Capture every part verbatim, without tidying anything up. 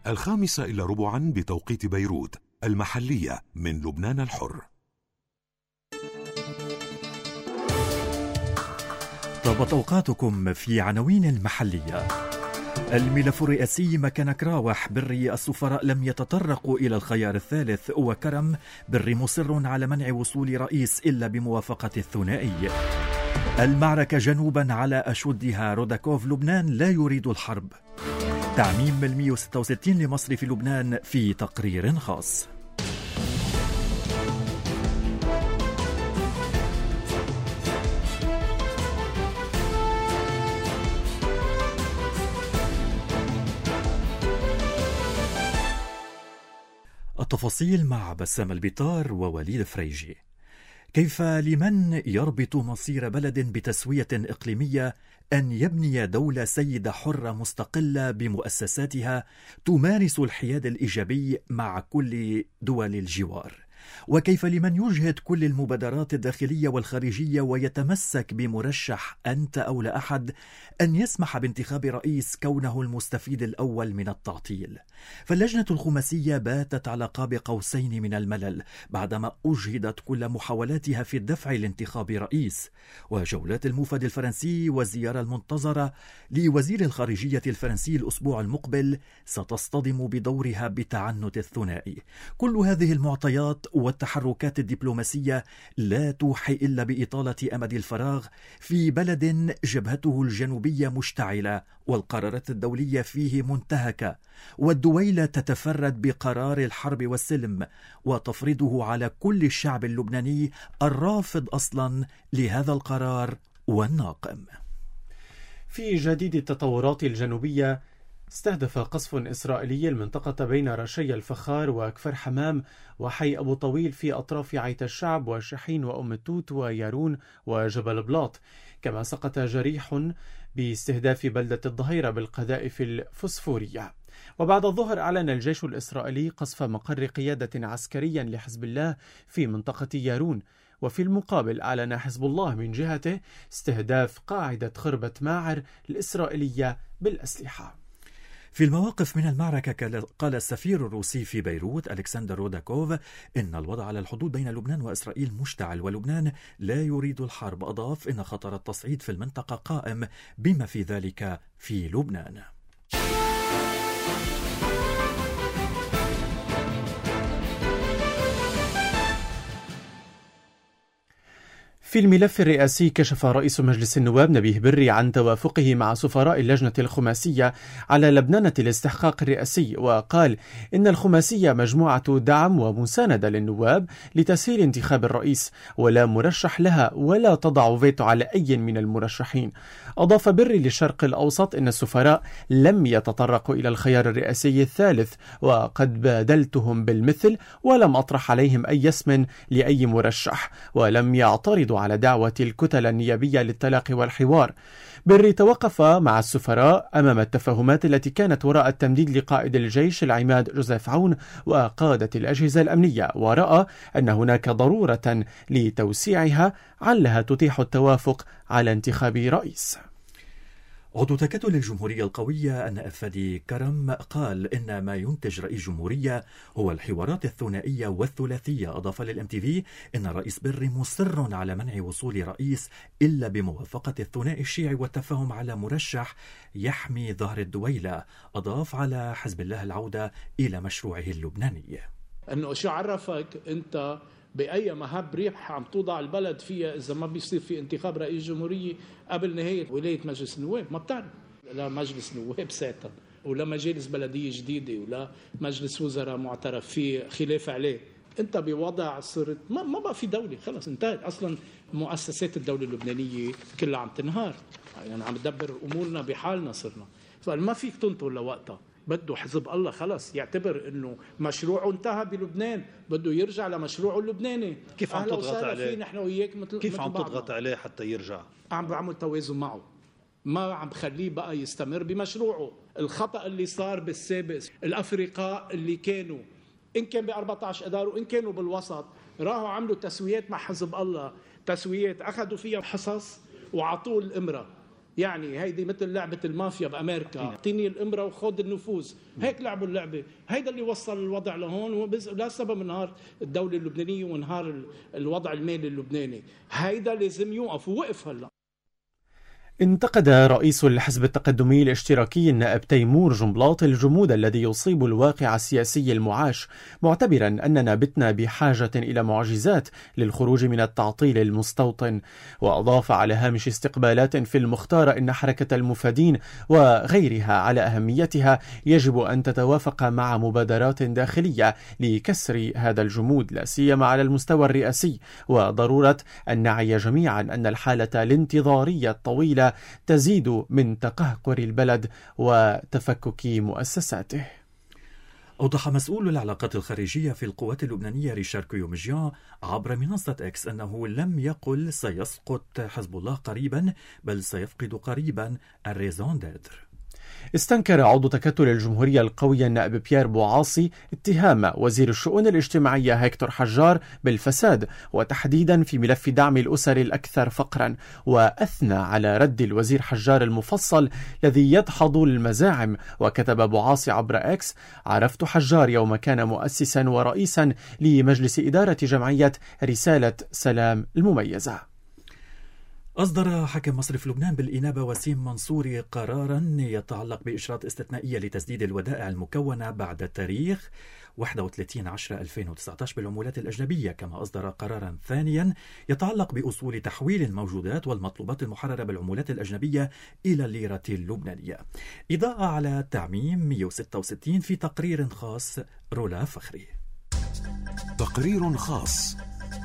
الخامسة إلى ربعا بتوقيت بيروت المحلية من لبنان الحر. طابت أوقاتكم في عناوين المحلية. الملف الرئاسي مكان كراوح بري السفراء لم يتطرقوا إلى الخيار الثالث، وكرم بري مصر على منع وصول رئيس إلا بموافقة الثنائي. المعركة جنوبا على أشدها، روداكوف لبنان لا يريد الحرب. تعميم المئة وستة وستين لمصر في لبنان في تقرير خاص. التفاصيل مع بسام البطار ووليد فريجي. كيف لمن يربط مصير بلد بتسوية إقليمية أن يبني دولة سيدة حرة مستقلة بمؤسساتها تمارس الحياد الإيجابي مع كل دول الجوار؟ وكيف لمن يجهد كل المبادرات الداخلية والخارجية ويتمسك بمرشح أنت أو لا أحد أن يسمح بانتخاب رئيس كونه المستفيد الأول من التعطيل؟ فاللجنة الخماسية باتت على قاب قوسين من الملل بعدما أجهدت كل محاولاتها في الدفع لانتخاب رئيس. وجولات الموفد الفرنسي والزيارة المنتظرة لوزير الخارجية الفرنسي الأسبوع المقبل ستصطدم بدورها بتعنت الثنائي. كل هذه المعطيات والتحركات الدبلوماسية لا توحي إلا بإطالة أمد الفراغ في بلد جبهته الجنوبية مشتعلة والقرارات الدولية فيه منتهكة، والدويلة تتفرد بقرار الحرب والسلم وتفرضه على كل الشعب اللبناني الرافض أصلا لهذا القرار والناقم. في جديد التطورات الجنوبية، استهدف قصف إسرائيلي المنطقة بين رشي الفخار وكفر حمام وحي أبو طويل في أطراف عيت الشعب وشحين وأم التوت ويارون وجبل بلاط. كما سقط جريح باستهداف بلدة الظهيرة بالقذائف الفسفورية. وبعد الظهر أعلن الجيش الإسرائيلي قصف مقر قيادة عسكريا لحزب الله في منطقة يارون. وفي المقابل أعلن حزب الله من جهته استهداف قاعدة خربة ماعر الإسرائيلية بالأسلحة. في المواقف من المعركة قال السفير الروسي في بيروت ألكسندر روداكوف إن الوضع على الحدود بين لبنان وإسرائيل مشتعل ولبنان لا يريد الحرب. أضاف إن خطر التصعيد في المنطقة قائم بما في ذلك في لبنان. في الملف الرئاسي، كشف رئيس مجلس النواب نبيه بري عن توافقه مع سفراء اللجنة الخماسية على لبنانة الاستحقاق الرئاسي، وقال إن الخماسية مجموعة دعم ومساندة للنواب لتسهيل انتخاب الرئيس، ولا مرشح لها ولا تضع فيتو على أي من المرشحين. أضاف بري للشرق الأوسط إن السفراء لم يتطرقوا إلى الخيار الرئاسي الثالث، وقد بادلتهم بالمثل ولم أطرح عليهم أي اسم لأي مرشح، ولم يعترضوا على دعوة الكتل النيابية للتلاقي والحوار. بري توقف مع السفراء أمام التفاهمات التي كانت وراء التمديد لقائد الجيش العماد جوزيف عون وقادة الأجهزة الأمنية، ورأى أن هناك ضرورة لتوسيعها علها تتيح التوافق على انتخاب رئيس. عضو تكتل الجمهورية القوية أن أفادي كرم قال إن ما ينتج رئيس جمهورية هو الحوارات الثنائية والثلاثية. أضاف للإم تي في إن الرئيس بري مصر على منع وصول رئيس إلا بموافقة الثنائي الشيعي والتفاهم على مرشح يحمي ظهر الدويلة. أضاف على حزب الله العودة إلى مشروعه اللبناني. أنه شو عرفك أنت بأي مهب ريح عم توضع البلد فيها إذا ما بيصير في انتخاب رئيس جمهورية قبل نهاية ولاية مجلس النواب؟ ما بتعرف. لا مجلس نواب ساعتها، ولا مجالس بلدية جديدة، ولا مجلس وزراء معترف فيه خلاف عليه. أنت بوضع صرت ما, ما بقى في دولة، خلص انتهت. أصلا مؤسسات الدولة اللبنانية كلها عم تنهار، يعني عم تدبر أمورنا بحالنا صرنا. فما فيك تنطر لوقتها. بده حزب الله خلص يعتبر انه مشروعه انتهى بلبنان، بده يرجع لمشروعه اللبناني. كيف عم تضغط عليه؟ نحن وياك مثل كيف مثل عم تضغط عليه حتى يرجع؟ عم بعمل توازن معه، ما عم بخليه بقى يستمر بمشروعه. الخطأ اللي صار بالسابق، الأفرقاء اللي كانوا إن كان ب أربعة عشر إدارة وإن كانوا بالوسط راحوا عملوا تسويات مع حزب الله، تسويات أخذوا فيها حصص وعطوه الإمرة. يعني هيدي مثل لعبة المافيا بأمريكا، اعطيني الإمرة وخذ النفوذ، هيك لعبوا اللعبة. هيدا اللي وصل الوضع لهون، لا سبب انهار الدولة اللبنانية وانهار الوضع المالي اللبناني. هيدا لازم يوقف، ووقف هلا. انتقد رئيس الحزب التقدمي الاشتراكي النائب تيمور جنبلاط الجمود الذي يصيب الواقع السياسي المعاش، معتبرا أننا بتنا بحاجة إلى معجزات للخروج من التعطيل المستوطن. وأضاف على هامش استقبالات في المختار أن حركة المفادين وغيرها على أهميتها يجب أن تتوافق مع مبادرات داخلية لكسر هذا الجمود، لا سيما على المستوى الرئاسي، وضرورة أن نعي جميعا أن الحالة الانتظارية الطويلة تزيد من تقهقر البلد وتفكك مؤسساته. أوضح مسؤول العلاقات الخارجية في القوات اللبنانية ريشار كيومجيان عبر منصة إكس أنه لم يقل سيسقط حزب الله قريبا، بل سيفقد قريبا الريزون ديتر. استنكر عضو تكتل الجمهورية القوية النائب بيير بوعاصي اتهام وزير الشؤون الاجتماعية هيكتور حجار بالفساد، وتحديدا في ملف دعم الأسر الأكثر فقرا، وأثنى على رد الوزير حجار المفصل الذي يدحض المزاعم. وكتب بوعاصي عبر إكس: عرفت حجار يوم كان مؤسسا ورئيسا لمجلس إدارة جمعية رسالة سلام المميزة. أصدر حاكم مصرف لبنان بالإنابة وسيم منصوري قرارا يتعلق بإجراءات استثنائية لتسديد الودائع المكونة بعد تاريخ واحد وثلاثين عشرة ألفين وتسعة عشر بالعمولات الأجنبية، كما أصدر قرارا ثانيا يتعلق بأصول تحويل الموجودات والمطلوبات المحررة بالعمولات الأجنبية إلى الليرة اللبنانية. إضاءة على تعميم مئة وستة وستين في تقرير خاص رولا فخري. تقرير خاص.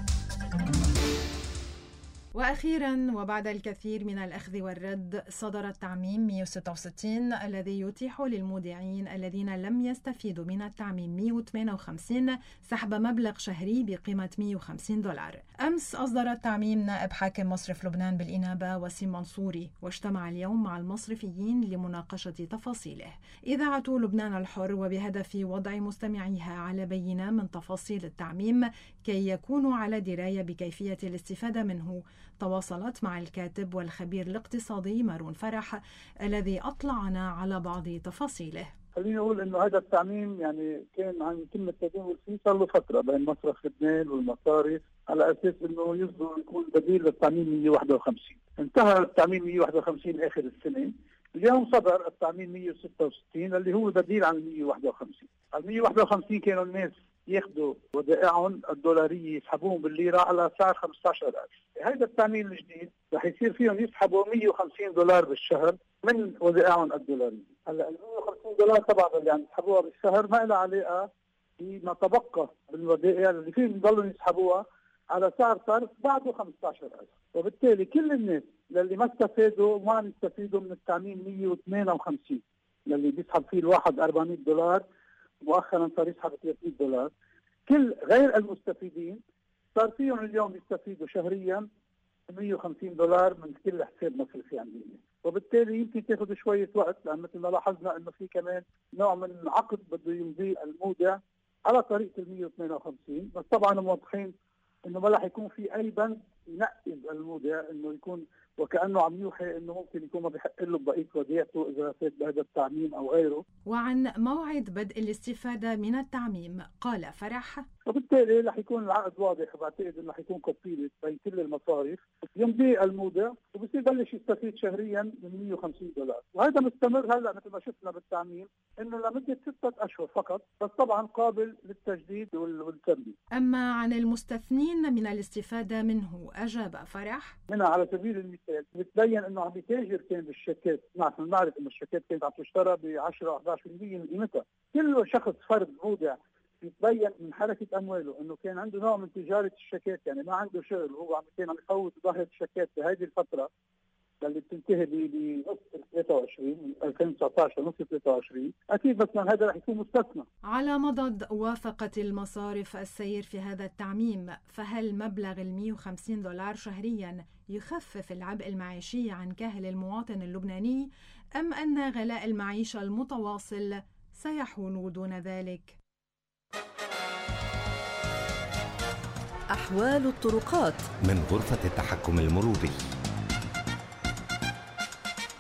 وأخيرا وبعد الكثير من الأخذ والرد، صدر التعميم مئة وستة وستين الذي يتيح للمودعين الذين لم يستفيدوا من التعميم مئة وثمانية وخمسين سحب مبلغ شهري بقيمة مئة وخمسين دولار. أمس أصدر التعميم نائب حاكم مصرف لبنان بالإنابة وسيم منصوري، واجتمع اليوم مع المصرفيين لمناقشة تفاصيله. إذاعة لبنان الحر وبهدف وضع مستمعيها على بينة من تفاصيل التعميم كي يكونوا على دراية بكيفية الاستفادة منه، تواصلت مع الكاتب والخبير الاقتصادي مارون فرح الذي أطلعنا على بعض تفاصيله. خليني أقول إنه هذا التعميم يعني كان عن يتم التداول فيه صار له فترة بين مصرف لبنان والمصارف على أساس إنه يصدر يكون بديل للتعميم مئة وواحد وخمسين. انتهى التعميم مئة وواحد وخمسين آخر السنة، اليوم صدر التعميم مئة وستة وستين اللي هو بديل عن مئة وواحد وخمسين. ال مئة وواحد وخمسين كانوا الناس ياخذوا ودائعهم الدولارية يسحبوهم بالليرة على سعر خمسة عشر ألف. هذا التعميم الجديد رح يصير فيهم يسحبوا مئة وخمسين دولار بالشهر من ودائعهم الدولارية. هلا ال مئة وخمسين دولار طبعا اللي عم يسحبوها بالشهر ما لها علاقة بما تبقى بالودائع اللي فيهم يضلوا يسحبوها على سعر صرف بعده خمسة عشر ألف. وبالتالي كل الناس اللي ما استفادوا ما عم يستفيدوا من التعميم مئة وثمانية وخمسين اللي بيسحب فيه الواحد أربعمئة دولار، مؤخرا صار يسحب ثلاثمئة دولار. كل غير المستفيدين صار فيهم اليوم يستفيدوا شهريا مئة وخمسين دولار من كل حساب مصرفي عندنا. وبالتالي يمكن تاخذ شويه وقت، لان مثل ما لاحظنا انه في كمان نوع من عقد بده يمضيه المودع على طريقه ال مئة وثمانية وخمسين، بس طبعا موضحين انه ما راح يكون في اي بند ينقذ المودع انه يكون وكأنه عم يوحي انه ممكن يكون ما بيحق له بقيه وديعته اذا فات بهذا التعميم او غيره. وعن موعد بدء الاستفاده من التعميم قال فرح: وبالتالي رح يكون العقد واضح، وبعتقد انه رح يكون كوبيلت بين كل المصارف، يمضي المودع وبصير يبلش يستفيد شهريا من مئة وخمسين دولار، وهذا مستمر هلا مثل ما شفنا بالتعميم انه لمده ستة اشهر فقط، بس طبعا قابل للتجديد والتمديد. اما عن المستثنين من الاستفاده منه اجاب فرح: منها على سبيل المثال بتبين انه عم يتاجر كان بالشيكات، نحن نعرف انه الشيكات كانت عم تشترى ب عشرة إحدى عشر بالمئة من قيمتها. كل شخص فرد مودع يتبين من حركه امواله انه كان عنده نوع من تجاره الشيكات، يعني ما عنده شغل وهو عم كان عم يفوت ظاهره الشيكات بهذه الفتره اللي بتنتهي بنص ثلاثة وعشرين ألفين وتسعة عشر نص ثلاثة وعشرين. اكيد مثلا هذا رح يكون مستثنى. على مضض وافقت المصارف السير في هذا التعميم، فهل مبلغ ال مئة وخمسين دولار شهريا يخفف العبء المعيشي عن كاهل المواطن اللبناني، ام ان غلاء المعيشه المتواصل سيحول دون ذلك؟ أحوال الطرقات من غرفة التحكم المروري.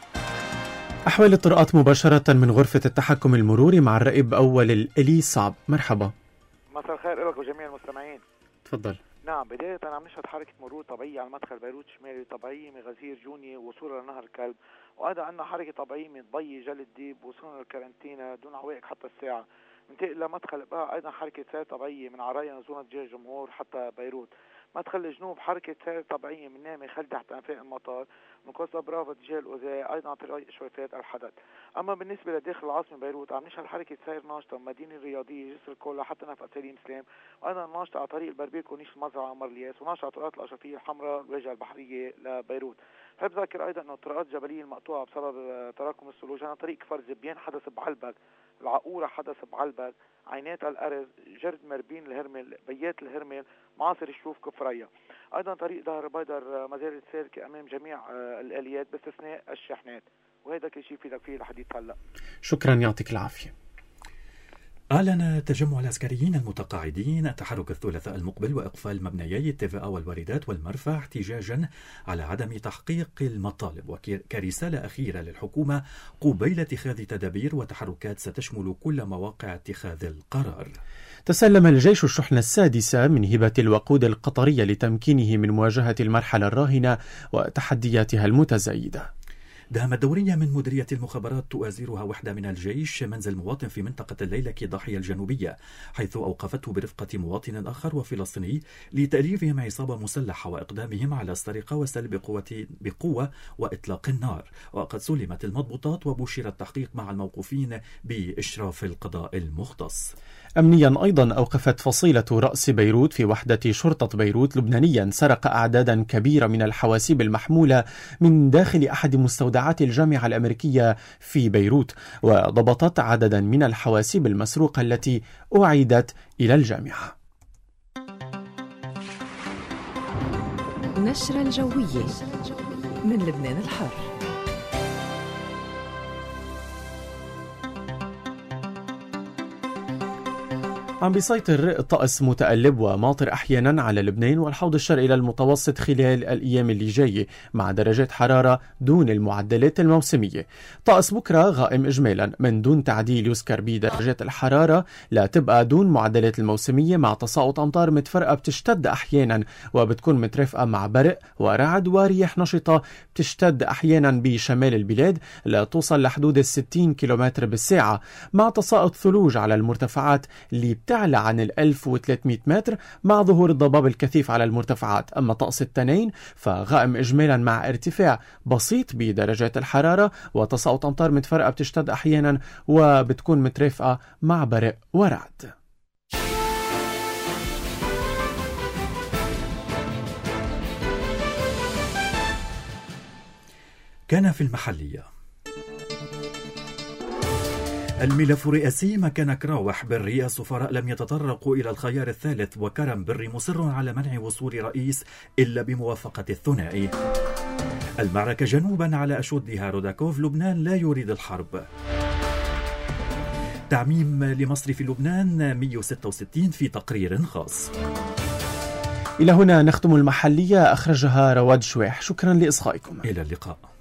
أحوال الطرقات مباشرة من غرفة التحكم المروري مع الرائب أول الإلي صعب. مرحبا. مساء الخير لك وجميع المستمعين. تفضل. نعم، بداية عم نشهد حركة مرور طبيعية على مدخل بيروت الشمالي، طبيعية من غزير جوني وصولا لنهر الكلب، وأيضا عندنا حركة طبيعية من ضي جل الديب وصولا للكارنتينا دون عوائق حتى الساعة. ننتقل لمدخل بقى أيضا حركة سير طبيعية من عرايا نزولا دجاج الجمهور حتى بيروت. مدخل الجنوب حركة سير طبيعية من نامي خل تحت أنفاق المطار من كوستا برافا اتجاه الأوزاع أيضا عن طريق إشرافات الحدث. أما بالنسبة لداخل العاصمة بيروت عم نشهد حركة سير ناشطة من مدينة الرياضية جسر الكولا حتى نفق سليم سلام، وأيضا ناشطة على طريق البربيك ونيش المزرعة عمر الياس، وناشطة على طرقات الأشرفية الحمراء الواجهة البحرية لبيروت. بحب ذكر أيضا أنه الطرقات الجبلية المقطوعة بسبب تراكم الثلوج عن طريق كفر زبيان حدث بعلبك، العقورة حدث بعلبك، عينات الأرز، جرد مربين الهرمل، بيات الهرمل، معاصر الشوف كفرية. أيضا طريق دهر بيدر ما زالت سالكة أمام جميع الآليات باستثناء الشاحنات. وهذا كل شيء فيدك فيه لحديث هلا. شكرا، يعطيك العافية. أعلن تجمع العسكريين المتقاعدين التحرك الثلاثاء المقبل وإقفال مبنيي التيفا والواردات والمرفأ احتجاجا على عدم تحقيق المطالب وكرسالة أخيرة للحكومة قبيل اتخاذ تدابير وتحركات ستشمل كل مواقع اتخاذ القرار. تسلم الجيش الشحنة السادسة من هبة الوقود القطرية لتمكينه من مواجهة المرحلة الراهنة وتحدياتها المتزايدة. دامت دورية من مديرية المخابرات تؤازرها وحدة من الجيش منزل مواطن في منطقة الليلكي ضاحية الجنوبية، حيث أوقفته برفقة مواطن آخر وفلسطيني لتأليفهم عصابة مسلحة وإقدامهم على السرقة وسلب قوة بقوة وإطلاق النار. وقد سلمت المضبوطات وبشر التحقيق مع الموقوفين بإشراف القضاء المختص. أمنيا أيضا أوقفت فصيلة رأس بيروت في وحدة شرطة بيروت لبنانيا سرق أعدادا كبيرة من الحواسيب المحمولة من داخل أحد مستودعات الجامعة الأمريكية في بيروت، وضبطت عددا من الحواسيب المسروقة التي أعيدت إلى الجامعة. نشرة الجوية من لبنان الحر. عم بيسيطر الطقس متقلب وماطر أحيانا على لبنان والحوض الشرقي للمتوسط خلال الأيام اللي جاية مع درجات حرارة دون المعدلات الموسمية. طقس بكرة غائم إجمالا من دون تعديل يذكر به درجات الحرارة لا تبقى دون معدلات الموسمية مع تساقط أمطار متفرقة بتشتد أحيانا وبتكون مترافقة مع برق ورعد ورياح نشطة بتشتد أحيانا بشمال البلاد لا توصل لحدود الستين كيلومتر بالساعة مع تساقط ثلوج على المرتفعات اللي تعلى عن الألف وثلاثمئة متر مع ظهور الضباب الكثيف على المرتفعات. أما طقس التنين فغائم إجمالا مع ارتفاع بسيط بدرجات الحرارة وتساقط أمطار متفرقة بتشتد أحيانا وبتكون مترافقة مع برق ورعد. كان في المحلية. الملف الرئاسي مكان كراوح بري السفراء لم يتطرقوا إلى الخيار الثالث، وكرم بري مصر على منع وصول رئيس إلا بموافقة الثنائي. المعركة جنوبا على أشدها روداكوف، لبنان لا يريد الحرب. تعميم لمصر في لبنان مئة وستة وستين في تقرير خاص. إلى هنا نختم المحلية، أخرجها رواد شويح. شكرا لإصغائكم. إلى اللقاء.